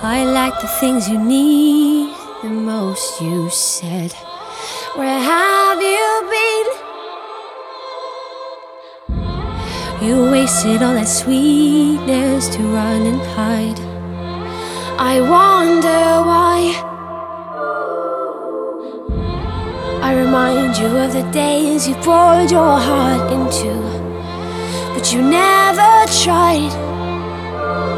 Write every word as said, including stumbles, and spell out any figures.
I like the things you need the most, you said. Where have you been? You wasted all that sweetness to run and hide. I wonder why. I remind you of the days you poured your heart into, but you never tried.